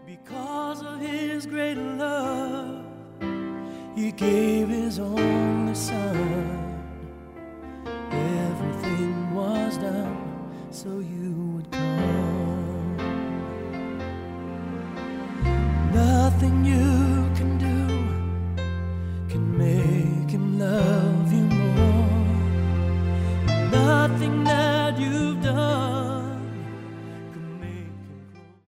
Because of his great love, he gave his only son.